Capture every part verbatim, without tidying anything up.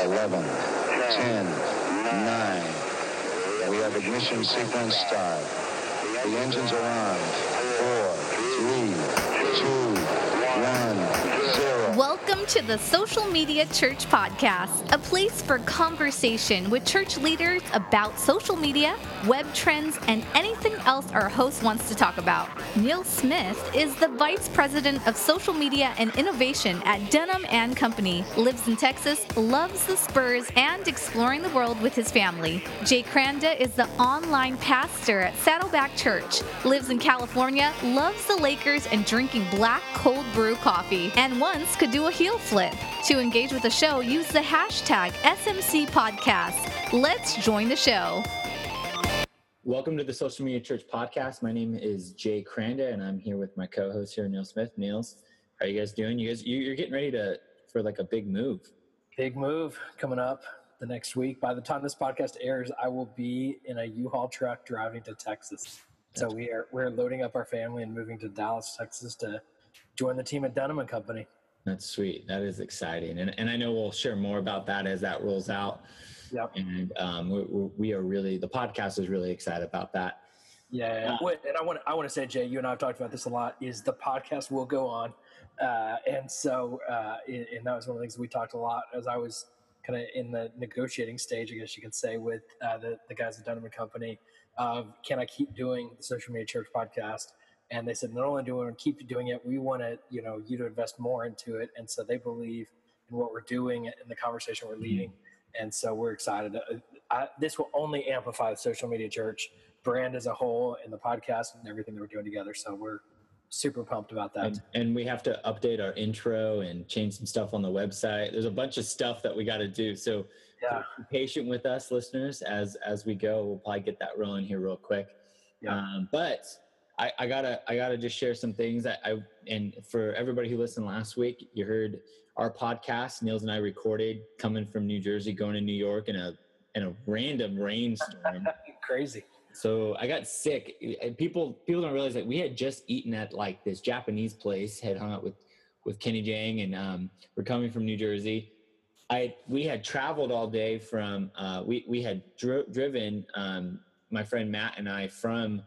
eleven, ten, nine. We have ignition sequence start. The engines are on. Four, three, two, one, zero. Welcome to the Social Media Church Podcast, a place for conversation with church leaders about social media, web trends, and anything else our host wants to talk about. Neil Smith is the Vice President of Social Media and Innovation at Dunham and Company, lives in Texas, loves the Spurs, and exploring the world with his family. Jay Cranda is the online pastor at Saddleback Church, lives in California, loves the Lakers, and drinking black cold brew coffee, and once could do a heel flip. To engage with the show, use the hashtag S M C Podcast. Let's join the show. Welcome to the Social Media Church Podcast. My name is Jay Cranda, and I'm here with my co-host here, Neil Smith. Niels, how are you guys doing? You guys, you, you're getting ready to for like a big move. Big move coming up the next week. By the time this podcast airs, I will be in a U-Haul truck driving to Texas. So we are we're loading up our family and moving to Dallas, Texas, to join the team at Dunham and Company. That's sweet. That is exciting, and and I know we'll share more about that as that rolls out. Yep. And um, we, we are really the podcast is really excited about that. Yeah. Uh, and I want I want to say, Jay, you and I have talked about this a lot. Is the podcast will go on, uh, and so uh, and, and that was one of the things we talked a lot as I was kind of in the negotiating stage, I guess you could say, with uh, the the guys at Dunham and Company. Of can I keep doing the Social Media Church Podcast? And they said, not only do we want to keep doing it, we want to, you know, you to invest more into it. And so they believe in what we're doing and the conversation we're leading. And so we're excited. I, this will only amplify the Social Media Church brand as a whole and the podcast and everything that we're doing together. So we're super pumped about that. And, and we have to update our intro and change some stuff on the website. There's a bunch of stuff that we got to do. So yeah. Be patient with us, listeners, as as we go. We'll probably get that rolling here real quick. Yeah. Um, but I, I gotta I gotta just share some things that I and for everybody who listened last week, you heard our podcast. Niels and I recorded coming from New Jersey, going to New York in a in a random rainstorm. Crazy. So I got sick. And people people don't realize that we had just eaten at like this Japanese place, had hung out with with Kenny Jang, and um, we're coming from New Jersey. I we had traveled all day from uh, we we had dri- driven um, my friend Matt and I from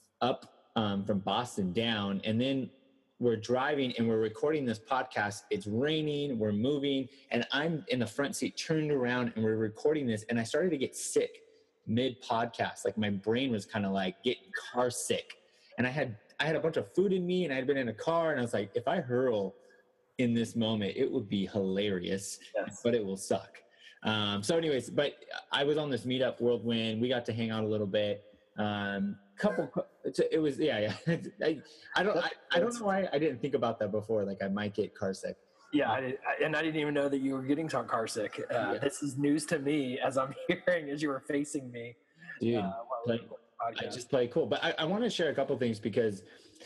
up um, from Boston down, and then we're driving and we're recording this podcast. It's raining, we're moving, and I'm in the front seat, turned around, and we're recording this. And I started to get sick mid podcast, like my brain was kind of like getting car sick, and I had I had a bunch of food in me, and I had been in a car, and I was like, if I hurl in this moment, it would be hilarious, yes. But it will suck. Um, so anyways, but I was on this meetup whirlwind. We got to hang out a little bit. Um, couple, it was, yeah, yeah. I, I don't, I, I don't know why I didn't think about that before. Like I might get car sick. Yeah. I did, and I didn't even know that you were getting car sick. Uh, yeah. This is news to me as I'm hearing, as you were facing me. Dude, uh, play, I just play cool. But I, I want to share a couple things because,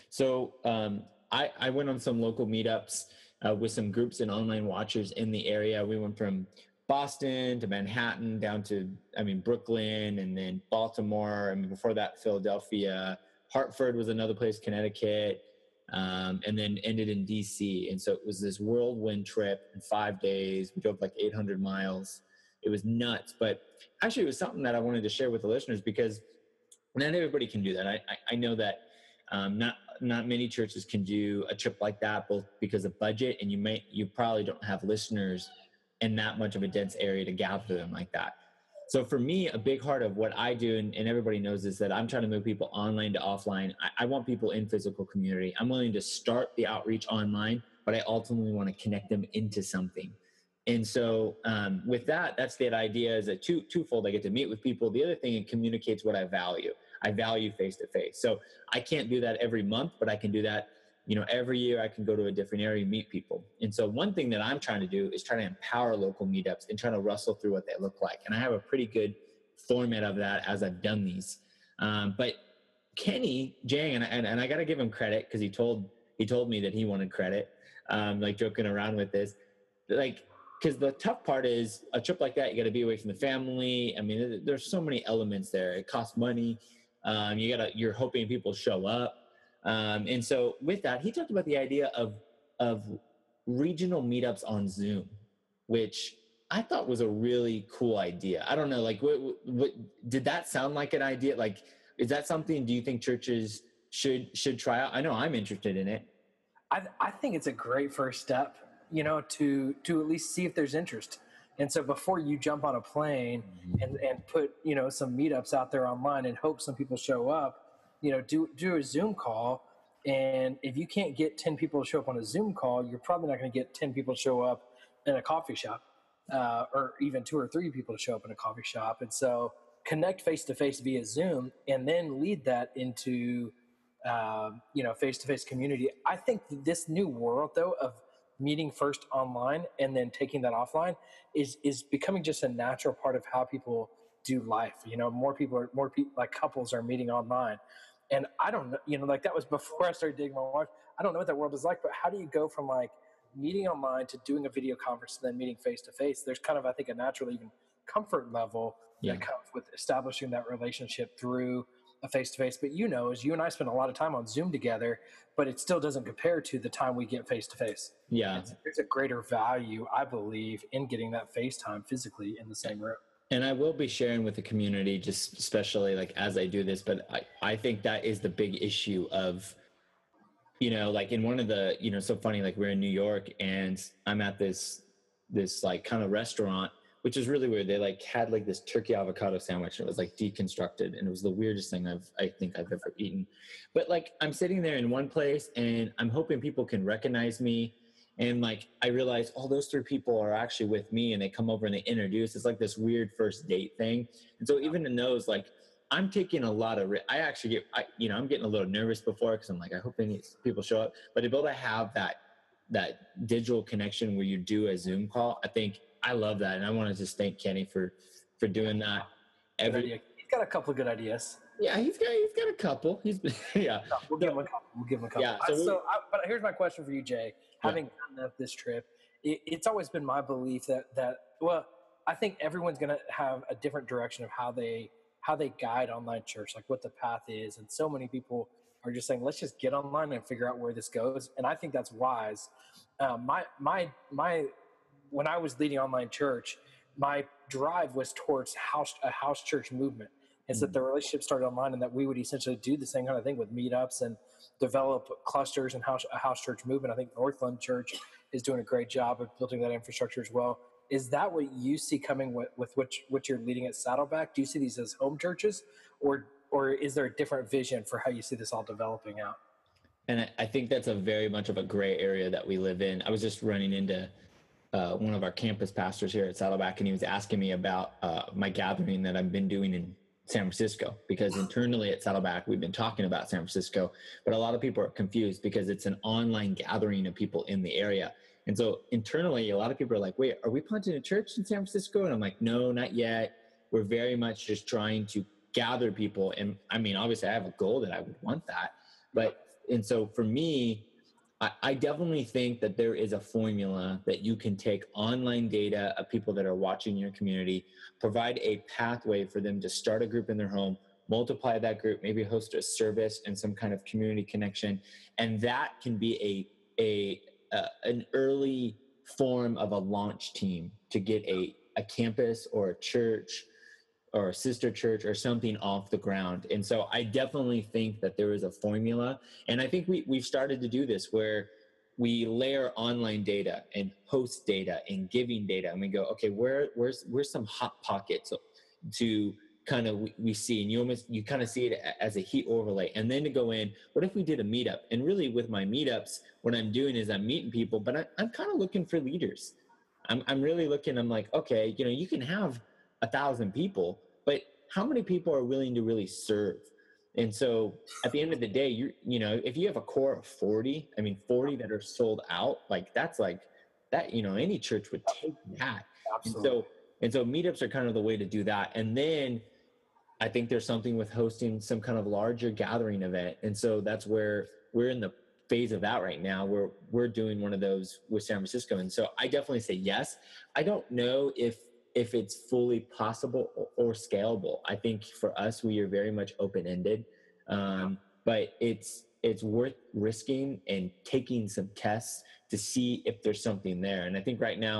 so um, I, I went on some local meetups Uh, with some groups and online watchers in the area. We went from Boston to Manhattan down to, I mean, Brooklyn, and then Baltimore. I mean, before that, Philadelphia. Hartford was another place, Connecticut, um, and then ended in D C. And so it was this whirlwind trip in five days. We drove like eight hundred miles. It was nuts. But actually, it was something that I wanted to share with the listeners because not everybody can do that. I, I, I know that um, not Not many churches can do a trip like that, both because of budget, and you may you probably don't have listeners in that much of a dense area to gather them like that. So for me, a big part of what I do, and, and everybody knows, is that I'm trying to move people online to offline. I, I want people in physical community. I'm willing to start the outreach online, but I ultimately want to connect them into something. And so um, with that, that's the idea, is a two twofold. I get to meet with people. The other thing, it communicates what I value. I value face-to-face. So I can't do that every month, but I can do that, you know, every year. I can go to a different area and meet people. And so one thing that I'm trying to do is try to empower local meetups and try to rustle through what they look like. And I have a pretty good format of that as I've done these. Um, but Kenny Jang, and, and, and I got to give him credit because he told, he told me that he wanted credit, um, like joking around with this, like, because the tough part is a trip like that, you got to be away from the family. I mean, there's so many elements there. It costs money. Um, you gotta, you're hoping people show up. Um, and so with that, he talked about the idea of, of regional meetups on Zoom, which I thought was a really cool idea. I don't know, like what, what did that sound like an idea? Like, is that something, do you think churches should, should try out? I know I'm interested in it. I, I think it's a great first step, you know, to, to at least see if there's interest. And so before you jump on a plane and, and put, you know, some meetups out there online and hope some people show up, you know, do, do a Zoom call. And if you can't get ten people to show up on a Zoom call, you're probably not going to get ten people to show up in a coffee shop, uh, or even two or three people to show up in a coffee shop. And so connect face-to-face via Zoom and then lead that into, um, you know, face-to-face community. I think this new world, though, of meeting first online and then taking that offline is is becoming just a natural part of how people do life. You know, more people are, more people, like couples are meeting online. And I don't know, you know, like that was before I started dating my wife. I don't know what that world is like, but how do you go from like meeting online to doing a video conference and then meeting face to face? There's kind of, I think, a natural even comfort level Yeah. that comes with establishing that relationship through a face to face. But you know, as you and I spend a lot of time on Zoom together, but it still doesn't compare to the time we get face to face. Yeah. There's a greater value, I believe, in getting that face time physically in the same room. And I will be sharing with the community, just especially like as I do this, but I, I think that is the big issue of, you know, like in one of the, you know, so funny, like we're in New York and I'm at this, this like kind of restaurant, which is really weird. They like had like this turkey avocado sandwich and it was like deconstructed. And it was the weirdest thing I've, I think I've ever eaten. But like, I'm sitting there in one place and I'm hoping people can recognize me. And like, I realized, oh, those three people are actually with me and they come over and they introduce. It's like this weird first date thing. And so even in those, like, I'm taking a lot of, I actually get, I, you know, I'm getting a little nervous before because I'm like, I hope any people show up. But to be able to have that, that digital connection where you do a Zoom call, I think I love that. And I want to just thank Kenny for, for doing that. Every, He's got a couple of good ideas. Yeah, he's got, he's got a couple. He's yeah. No, we'll give him a couple. We'll give him a couple. Yeah, so, so I, so I, but here's my question for you, Jay. Having yeah. done this trip, it, it's always been my belief that that well, I think everyone's going to have a different direction of how they how they guide online church, like what the path is. And so many people are just saying, let's just get online and figure out where this goes. And I think that's wise. Um, my my my when I was leading online church, my drive was towards house a house church movement. And so that the relationship started online and that we would essentially do the same kind of thing with meetups and develop clusters and house, a house church movement. I think Northland Church is doing a great job of building that infrastructure as well. Is that what you see coming with, with which, what you're leading at Saddleback? Do you see these as home churches, or or is there a different vision for how you see this all developing out? And I think that's a very much of a gray area that we live in. I was just running into uh, one of our campus pastors here at Saddleback, and he was asking me about uh, my gathering that I've been doing in San Francisco, because internally at Saddleback, we've been talking about San Francisco, but a lot of people are confused because it's an online gathering of people in the area. And so internally, a lot of people are like, wait, are we planting a church in San Francisco? And I'm like, no, not yet. We're very much just trying to gather people. And I mean, obviously I have a goal that I would want that. But, and so for me, I, I definitely think that there is a formula that you can take online data of people that are watching your community, provide a pathway for them to start a group in their home, multiply that group, maybe host a service and some kind of community connection. And that can be a, a, uh, an early form of a launch team to get a, a campus or a church or a sister church or something off the ground. And so I definitely think that there is a formula. And I think we, we've started to do this where we layer online data and host data and giving data. And we go, okay, where, where's, where's some hot pockets to kind of, we, we see, and you almost, you kind of see it as a heat overlay. And then to go in, what if we did a meetup? And really with my meetups, what I'm doing is I'm meeting people, but I, I'm kind of looking for leaders. I'm, I'm really looking, I'm like, okay, you know, you can have a thousand people, but how many people are willing to really serve? And so at the end of the day, you you know, if you have a core of forty, I mean, forty that are sold out, like that's like that, you know, any church would take that. Absolutely. And so, and so meetups are kind of the way to do that. And then I think there's something with hosting some kind of larger gathering event. And so that's where we're in the phase of that right now, where we're doing one of those with San Francisco. And so I definitely say yes. I don't know if if it's fully possible or, or scalable. I think for us, we are very much open-ended, um, but it's it's worth risking and taking some tests to see if there's something there. And I think right now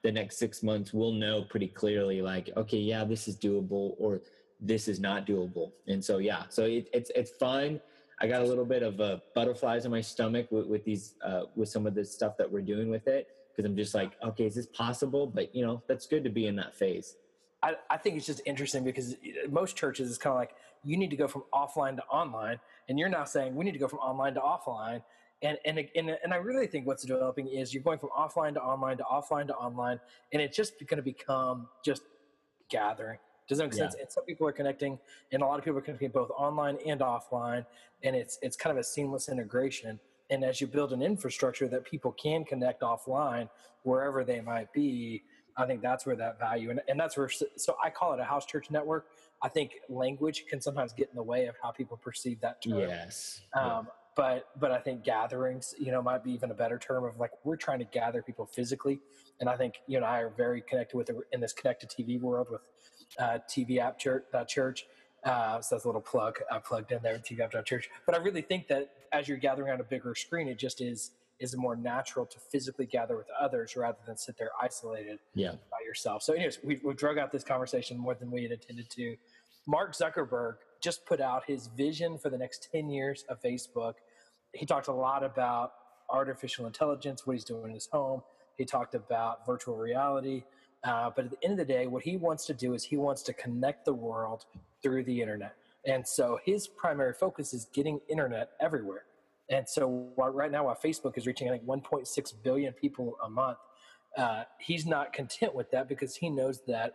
the next six months, we'll know pretty clearly, like, okay, yeah, this is doable, or this is not doable. And so, yeah, so it, it's it's fun. I got a little bit of uh, butterflies in my stomach with, with these, uh, with some of the stuff that we're doing with it, because I'm just like, okay, is this possible? But, you know, that's good to be in that phase. I, I think it's just interesting because most churches is kind of like, you need to go from offline to online, and you're now saying we need to go from online to offline. And, and, and, and I really think what's developing is you're going from offline to online to offline to online, and it's just going to become just gathering. Does that make sense? Yeah. And some people are connecting, and a lot of people are connecting both online and offline, and it's it's kind of a seamless integration. And as you build an infrastructure that people can connect offline wherever they might be, I think that's where that value, and, and that's where, so I call it a house church network. I think language can sometimes get in the way of how people perceive that term. Yes. Um, yeah. But but I think gatherings, you know, might be even a better term of like, we're trying to gather people physically. And I think you and I are very connected with, in this connected T V world with uh, T V app church. Uh, church. Uh, so that's a little plug I plugged in there, T V app church. But I really think that as you're gathering on a bigger screen, it just is is more natural to physically gather with others rather than sit there isolated yeah. by yourself. So anyways, we've, we've drug out this conversation more than we had intended to. Mark Zuckerberg just put out his vision for the next ten years of Facebook. He talked a lot about artificial intelligence, what he's doing in his home. He talked about virtual reality. Uh, but at the end of the day, what he wants to do is he wants to connect the world through the internet. And so his primary focus is getting internet everywhere. And so while, right now, while Facebook is reaching, I think, one point six billion people a month, uh, he's not content with that because he knows that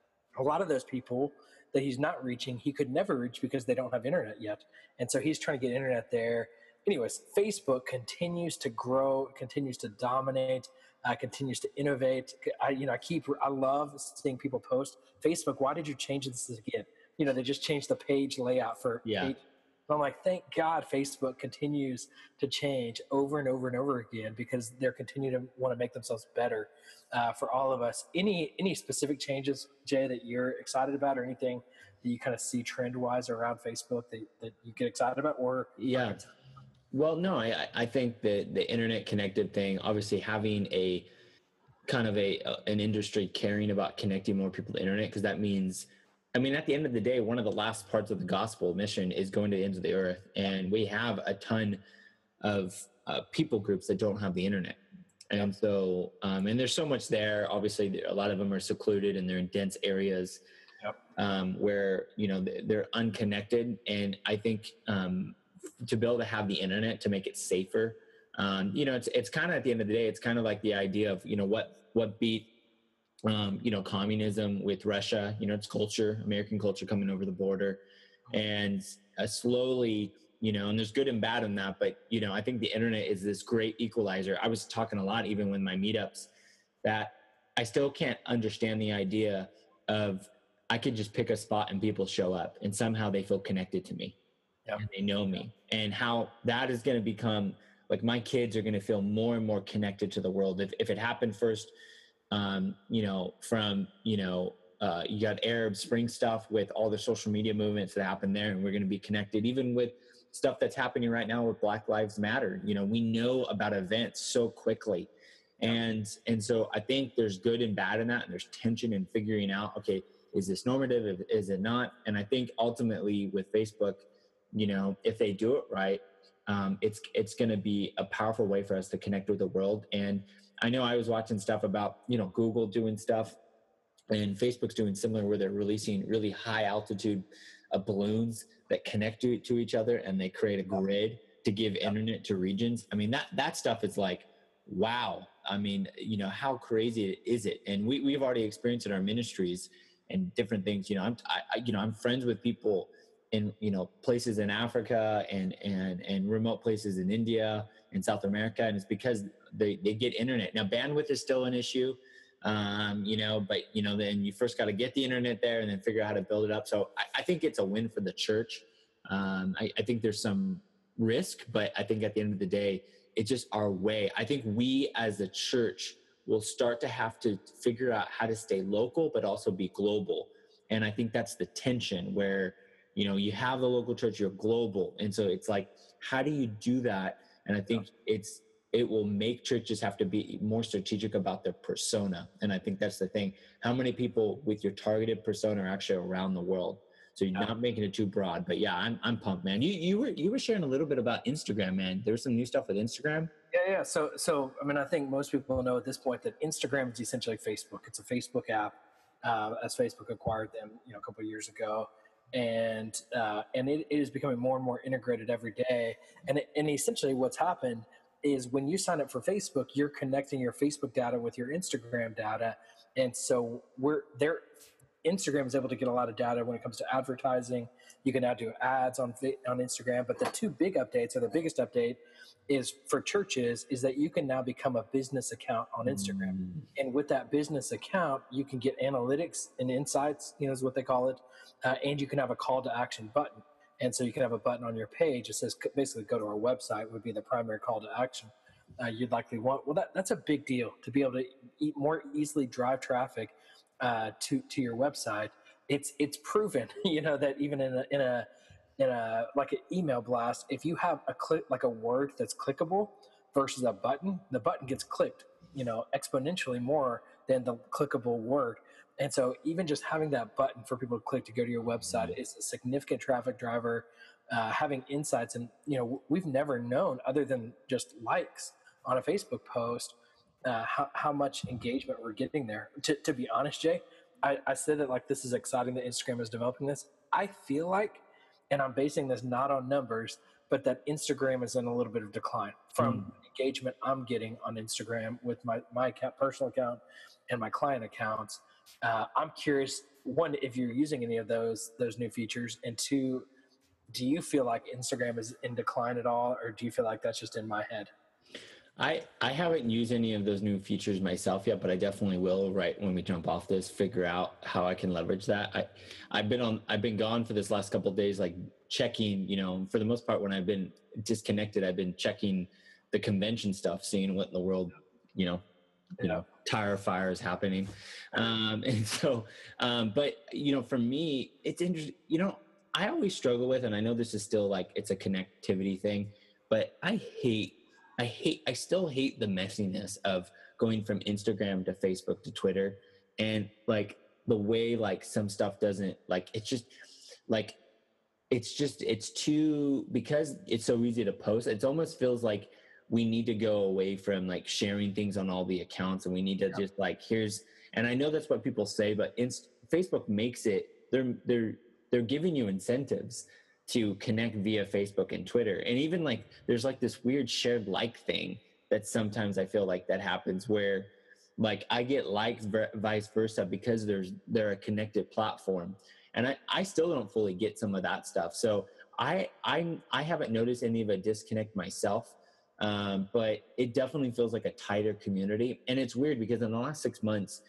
a lot of those people that he's not reaching, he could never reach because they don't have internet yet. And so he's trying to get internet there. Anyways, Facebook continues to grow, continues to dominate, uh, continues to innovate. I, you know, I keep, I love seeing people post, Facebook, why did you change this again? You know, they just changed the page layout for Yeah. page. And I'm like, thank God Facebook continues to change over and over and over again because they're continuing to want to make themselves better uh, for all of us. Any any specific changes, Jay, that you're excited about, or anything that you kind of see trend-wise around Facebook that, that you get excited about? Or Yeah. Well, no, I, I think that the internet connected thing, obviously having a kind of a, a an industry caring about connecting more people to internet, because that means, I mean, at the end of the day, one of the last parts of the gospel mission is going to the ends of the earth. And we have a ton of uh, people groups that don't have the internet. And so, um, and there's so much there. Obviously, a lot of them are secluded and they're in dense areas Yep. um, where, you know, they're unconnected. And I think um, to be able to have the internet to make it safer, um, you know, it's it's kind of, at the end of the day, it's kind of like the idea of, you know, what what beat Um, you know, communism with Russia, you know, it's culture, American culture coming over the border, and uh, slowly, you know, and there's good and bad in that, but, you know, I think the internet is this great equalizer. I was talking a lot, even with my meetups, that I still can't understand the idea of, I could just pick a spot and people show up and somehow they feel connected to me. Yep. And they know me, and how that is going to become, like, my kids are going to feel more and more connected to the world. If, if it happened first, Um, you know, from, you know, uh, you got Arab Spring stuff with all the social media movements that happen there, and we're going to be connected even with stuff that's happening right now with Black Lives Matter. You know, we know about events so quickly. And, and so I think there's good and bad in that. And there's tension in figuring out, okay, is this normative? Is it not? And I think ultimately with Facebook, you know, if they do it right, um, it's, it's going to be a powerful way for us to connect with the world. And I know I was watching stuff about, you know, Google doing stuff, and Facebook's doing similar, where they're releasing really high altitude uh, balloons that connect to, to each other, and they create a grid to give internet to regions. I mean, that, that stuff is like, wow. I mean, you know, how crazy is it? And we, we've already experienced in our ministries and different things. You know, I'm, I, you know, I'm friends with people in, you know, places in Africa and, and, and remote places in India and South America. And it's because they, they get internet. Now, bandwidth is still an issue, um, you know, but, you know, then you first got to get the internet there and then figure out how to build it up. So I, I think it's a win for the church. Um, I, I think there's some risk, but I think at the end of the day, it's just our way. I think we as a church will start to have to figure out how to stay local, but also be global. And I think that's the tension where, you know, you have the local church, you're global. And so it's like, how do you do that? And I think it's it will make churches have to be more strategic about their persona. And I think that's the thing. How many people with your targeted persona are actually around the world? So you're not making it too broad. But yeah, I'm I'm pumped, man. You you were you were sharing a little bit about Instagram, man. There was some new stuff with Instagram. Yeah, yeah. So so I mean, I think most people know at this point that Instagram is essentially Facebook. It's a Facebook app, uh, as Facebook acquired them, you know, a couple of years ago, and uh, and it, it is becoming more and more integrated every day. And it, and essentially, what's happened is when you sign up for Facebook, you're connecting your Facebook data with your Instagram data, and so we're there. Instagram is able to get a lot of data when it comes to advertising. You can now do ads on on Instagram, but the two big updates, or the biggest update, is for churches, is that you can now become a business account on Instagram. Mm. And with that business account, you can get analytics and insights, you know, is what they call it, uh, and you can have a call to action button. And so you can have a button on your page that says basically go to our website would be the primary call to action uh, you'd likely want. Well, that, that's a big deal to be able to eat more easily drive traffic Uh, to to your website. It's it's proven, you know, that even in a in a in a like an email blast, if you have a click like a word that's clickable versus a button, the button gets clicked, you know, exponentially more than the clickable word. And so even just having that button for people to click to go to your website is a significant traffic driver. Uh, having insights, and you know, we've never known, other than just likes on a Facebook post, Uh, how, how much engagement we're getting there. To, to be honest, Jay, I, I said it like this is exciting that Instagram is developing this. I feel like, and I'm basing this not on numbers, but that Instagram is in a little bit of decline from mm. engagement I'm getting on Instagram with my, my account, personal account and my client accounts. Uh, I'm curious, one, if you're using any of those those new features, and two, do you feel like Instagram is in decline at all, or do you feel like that's just in my head? I, I haven't used any of those new features myself yet, but I definitely will right when we jump off this, figure out how I can leverage that. I, I've been on, I've been gone for this last couple of days, like checking, you know, for the most part, when I've been disconnected, I've been checking the convention stuff, seeing what in the world, you know, you know, tire fires happening. Um, and so, um, but you know, for me, it's interesting, you know, I always struggle with, and I know this is still like, it's a connectivity thing, but I hate I hate, I still hate the messiness of going from Instagram to Facebook to Twitter, and like the way like some stuff doesn't like, it's just like, it's just, it's too, because it's so easy to post. It almost feels like we need to go away from like sharing things on all the accounts, and we need to yeah. just like, here's, and I know that's what people say, but Inst- Facebook makes it, they're, they're, they're giving you incentives to connect via Facebook and Twitter. And even like, there's like this weird shared like thing that sometimes I feel like that happens, where like I get likes ver- vice versa, because there's, they're a connected platform. And I, I still don't fully get some of that stuff. So I, I, I haven't noticed any of a disconnect myself. Um, but it definitely feels like a tighter community. And it's weird because in the last six months,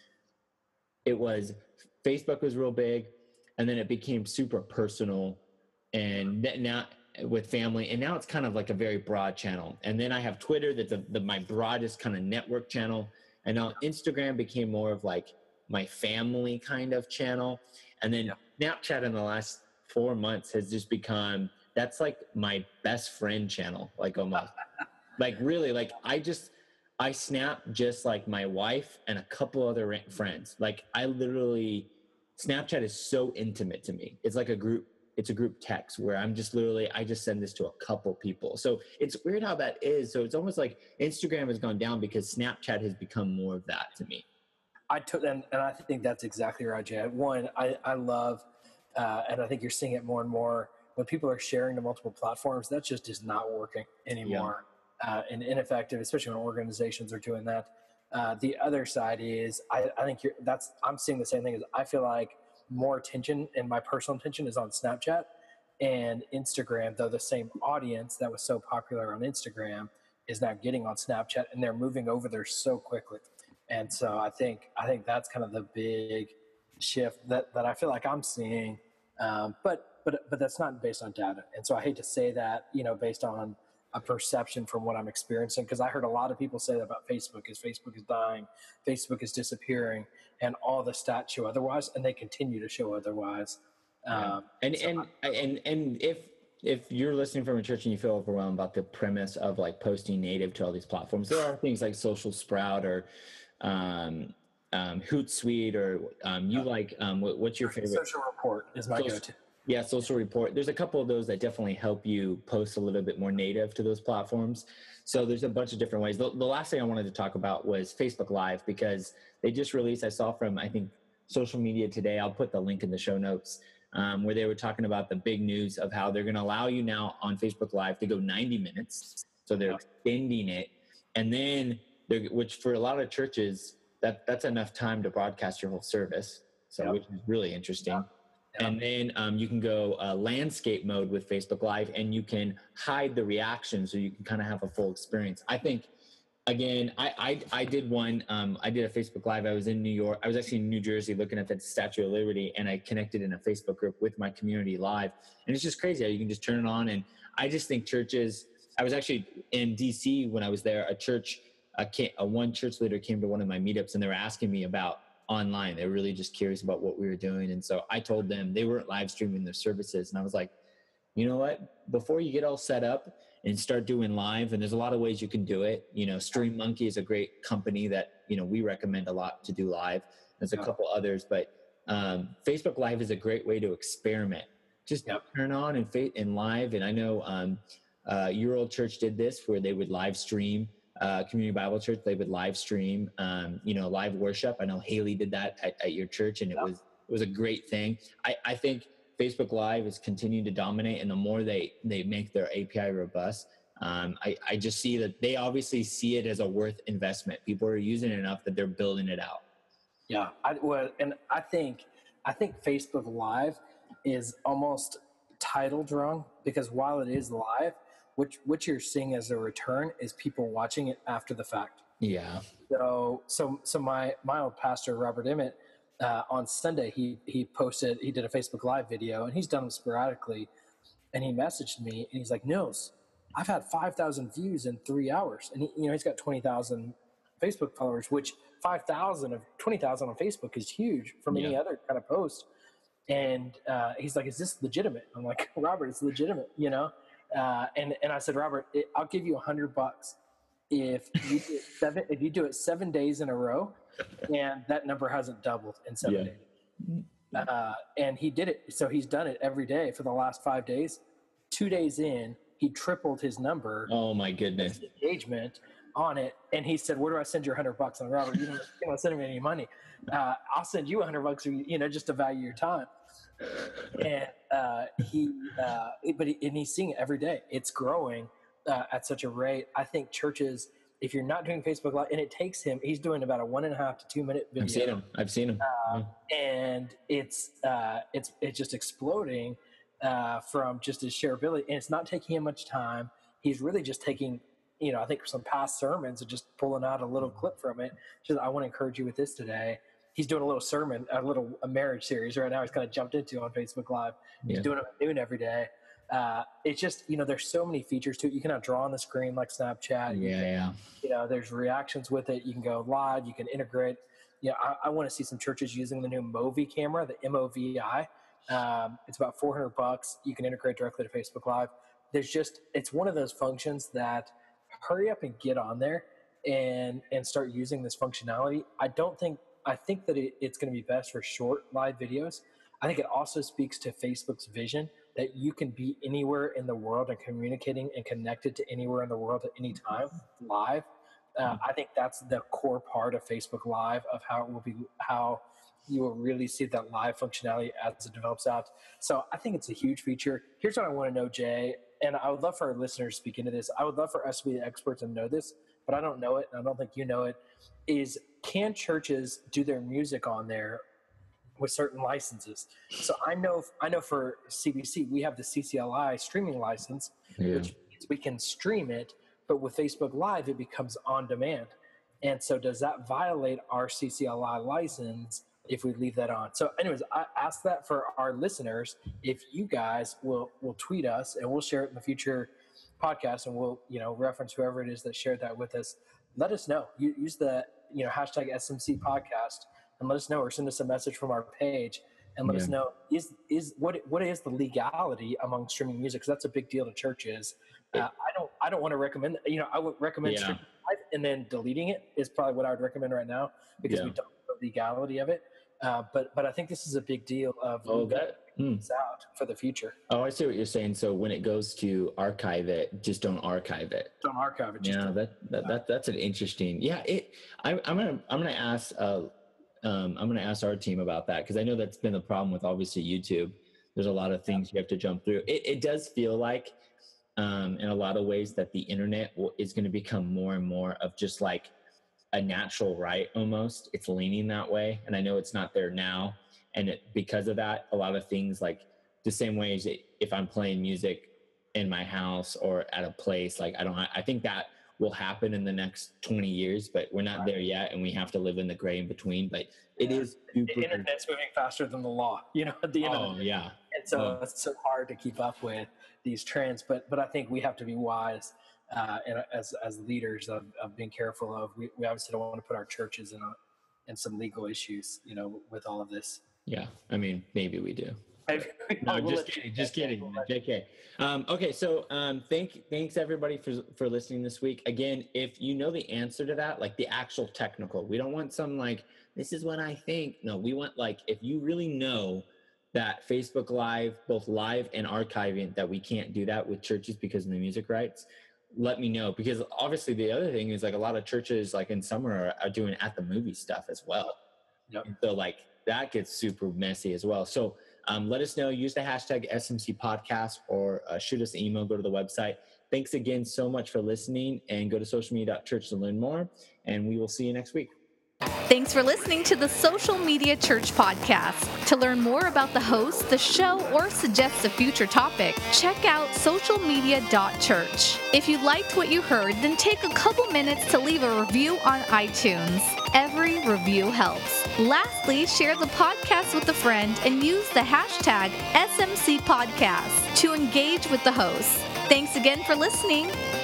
it was, Facebook was real big, and then it became super personal, and now with family, and now it's kind of like a very broad channel. And then I have Twitter, that's a, the, my broadest kind of network channel. And now Instagram became more of like my family kind of channel. And then yeah. Snapchat in the last four months has just become, that's like my best friend channel, like almost. Like really, like I just, I snap just like my wife and a couple other friends. Like I literally, Snapchat is so intimate to me. It's like a group, it's a group text where I'm just literally, I just send this to a couple people. So it's weird how that is. So it's almost like Instagram has gone down because Snapchat has become more of that to me. I took, and, and I think that's exactly right, Jay. One, I, I love, uh, and I think you're seeing it more and more, when people are sharing to multiple platforms, that just is not working anymore. Yeah. Uh, and ineffective, especially when organizations are doing that. Uh, the other side is, I, I think you're, that's, I'm seeing the same thing. Is I feel like more attention, and my personal attention is on Snapchat and Instagram, though the same audience that was so popular on Instagram is now getting on Snapchat, and they're moving over there so quickly. And so I think, I think that's kind of the big shift that, that I feel like I'm seeing. Um, but, but, but that's not based on data. And so I hate to say that, you know, based on a perception from what I'm experiencing, because I heard a lot of people say that about Facebook, is Facebook is dying, Facebook is disappearing, and all the stats show otherwise, and they continue to show otherwise. Yeah. Um, and, so and, I, and, and if, if you're listening from a church and you feel overwhelmed about the premise of like posting native to all these platforms, there are things like Social Sprout or um, um, Hootsuite or um, you like, um, what, what's your favorite? Social Report is my Social, go-to. Yeah, Social Report. There's a couple of those that definitely help you post a little bit more native to those platforms. So there's a bunch of different ways. The, the last thing I wanted to talk about was Facebook Live, because they just released, I saw from, I think, Social Media Today, I'll put the link in the show notes, um, where they were talking about the big news of how they're going to allow you now on Facebook Live to go ninety minutes. So they're extending it. And then, they're, which for a lot of churches, that that's enough time to broadcast your whole service. So yep. Which is really interesting. Yep. Yep. And then um, you can go uh, landscape mode with Facebook Live, and you can hide the reaction so you can kind of have a full experience. I think, again, I I, I did one, um, I did a Facebook Live. I was in New York. I was actually in New Jersey looking at the Statue of Liberty, and I connected in a Facebook group with my community live. And it's just crazy how you can just turn it on. And I just think churches, I was actually in D C when I was there, a church, a, a one church leader came to one of my meetups, and they were asking me about online. They were really just curious about what we were doing. And so I told them they weren't live streaming their services. And I was like, you know what, before you get all set up and start doing live, and there's a lot of ways you can do it. You know, Stream Monkey is a great company that, you know, we recommend a lot to do live. There's a yeah. couple others, but um, Facebook Live is a great way to experiment. Just yep. turn on and, fa- and live. And I know um, uh, your old church did this where they would live stream. Uh, Community Bible Church, they would live stream, um, you know, live worship. I know Haley did that at, at your church, and it yeah. was it was a great thing. I, I think Facebook Live is continuing to dominate, and the more they they make their A P I robust, um, I, I just see that they obviously see it as a worth investment. People are using it enough that they're building it out. Yeah, I, well, and I think I think Facebook Live is almost titled wrong, because while it is live, Which, what you're seeing as a return is people watching it after the fact. Yeah. So, so, so my, my old pastor, Robert Emmett, uh, on Sunday, he, he posted, he did a Facebook Live video, and he's done them sporadically. And he messaged me, and he's like, Nils, I've had five thousand views in three hours. And he, you know, he's got twenty thousand Facebook followers, which five thousand of twenty thousand on Facebook is huge from yeah. any other kind of post. And uh, he's like, is this legitimate? I'm like, Robert, it's legitimate, you know? Uh, and, and I said, Robert, it, I'll give you a hundred bucks if you do it seven, if you do it seven days in a row, and that number hasn't doubled in seven yeah. days. Uh, and he did it. So he's done it every day for the last five days. Two days in, he tripled his number. Oh my goodness. Engagement on it. And he said, where do I send your hundred bucks? And Robert, you don't, you don't send me any money. Uh, I'll send you a hundred bucks, you know, just to value your time. And uh, he, uh, but he, and he's seeing it every day. It's growing uh, at such a rate. I think churches, if you're not doing Facebook Live, and it takes him, he's doing about a one and a half to two minute video. I've seen him. I've seen him. Uh, yeah. And it's uh, it's it's just exploding uh, from just his shareability, and it's not taking him much time. He's really just taking, you know, I think some past sermons and just pulling out a little clip from it. Just, I want to encourage you with this today. He's doing a little sermon, a little a marriage series right now. He's kind of jumped into on Facebook Live. He's yeah. doing it at noon every day. Uh, it's just, you know, there's so many features to it. You can now draw on the screen like Snapchat. Yeah, can, yeah. You know, there's reactions with it. You can go live. You can integrate. You know, I, I want to see some churches using the new Movi camera, the M O V I. Um, it's about four hundred bucks. You can integrate directly to Facebook Live. There's just, it's one of those functions that hurry up and get on there and and start using this functionality. I don't think, I think that it, it's going to be best for short live videos. I think it also speaks to Facebook's vision that you can be anywhere in the world and communicating and connected to anywhere in the world at any time live. Uh, I think that's the core part of Facebook Live, of how it will be, how you will really see that live functionality as it develops out. So I think it's a huge feature. Here's what I want to know, Jay, and I would love for our listeners to speak into this. I would love for us to be the experts and know this, but I don't know it, and I don't think you know it, is can churches do their music on there with certain licenses? So I know I know for C B C, we have the C C L I streaming license, yeah. which means we can stream it, but with Facebook Live, it becomes on demand. And so does that violate our C C L I license if we leave that on? So anyways, I ask that for our listeners. If you guys will will tweet us, and we'll share it in the future podcast, and we'll, you know, reference whoever it is that shared that with us. Let us know. Use the, you know, hashtag S M C podcast and let us know, or send us a message from our page. and let Yeah. us know is is what what is the legality among streaming music, because that's a big deal to churches. Uh, I don't I don't want to recommend, you know, I would recommend Yeah. streaming live, and then deleting it is probably what I would recommend right now, because Yeah. we don't know the legality of it. Uh, but but I think this is a big deal of Oh, we've got to that. Hmm. this out for the future. Oh, I see what you're saying. So when it goes to archive it, just don't archive it. Don't archive it. Just Yeah, don't. that, that that that's an interesting. Yeah, it. I'm I'm gonna I'm gonna ask uh um I'm gonna ask our team about that, because I know that's been the problem with obviously YouTube. There's a lot of things you have to jump through. It it does feel like um in a lot of ways that the internet will, is going to become more and more of just like a natural right almost. It's leaning that way, and I know it's not there now. And it, because of that, a lot of things like the same way as if I'm playing music in my house or at a place, like I don't, I think that will happen in the next twenty years, but we're not there yet, and we have to live in the gray in between. But it Yeah. is The super. internet's moving faster than the law, you know, at the end of Oh the yeah. And so Oh. it's so hard to keep up with these trends. But but I think we have to be wise, uh, and as as leaders of, of being careful of. We, we obviously don't want to put our churches in a in some legal issues, you know, with all of this. Yeah, I mean, maybe we do. No, We'll just let you- kidding, just kidding. J K. Um, okay, so um, thank thanks everybody for for listening this week. Again, if you know the answer to that, like the actual technical, we don't want some like this is what I think. No, we want like if you really know that Facebook Live, both live and archiving, that we can't do that with churches because of the music rights. Let me know, because obviously the other thing is like a lot of churches like in summer are, are doing at the movie stuff as well. Yep. And so like that gets super messy as well. So um, let us know. Use the hashtag S M C podcast, or uh, shoot us an email. Go to the website. Thanks again so much for listening, and go to social media dot church to learn more. And we will see you next week. Thanks for listening to the Social Media Church podcast. To learn more about the host, the show, or suggest a future topic, check out social media dot church. If you liked what you heard, then take a couple minutes to leave a review on iTunes. Every review helps. Lastly, share the podcast with a friend and use the hashtag S M C podcast to engage with the host. Thanks again for listening.